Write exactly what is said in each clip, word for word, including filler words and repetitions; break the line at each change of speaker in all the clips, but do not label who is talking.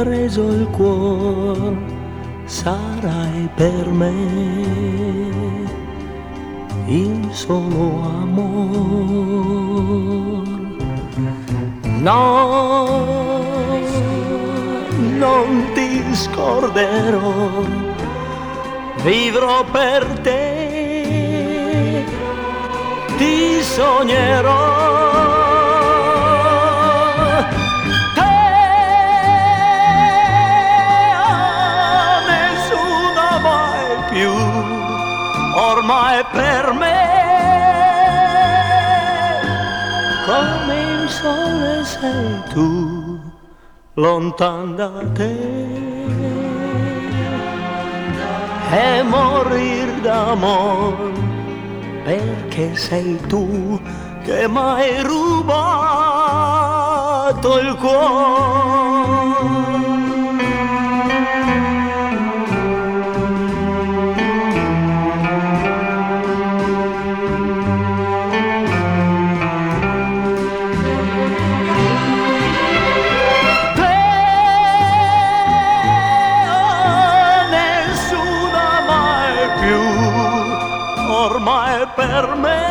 preso il cuore, sarai per me il solo amor. No, non ti scorderò, vivrò per te, ti sognerò. Ormai per me, come il sole sei tu, lontan da te, e morir d'amor, perché sei tu che m'hai rubato il cuore. Ormai per me,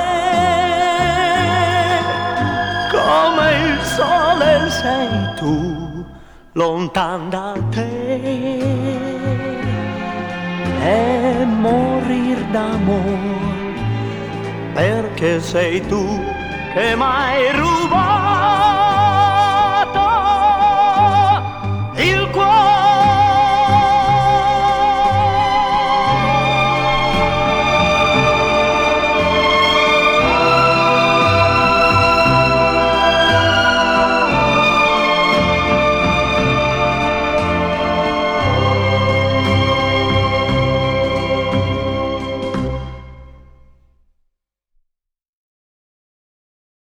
come il sole sei tu, lontan da te, e morir d'amor, perché sei tu che m'hai rubato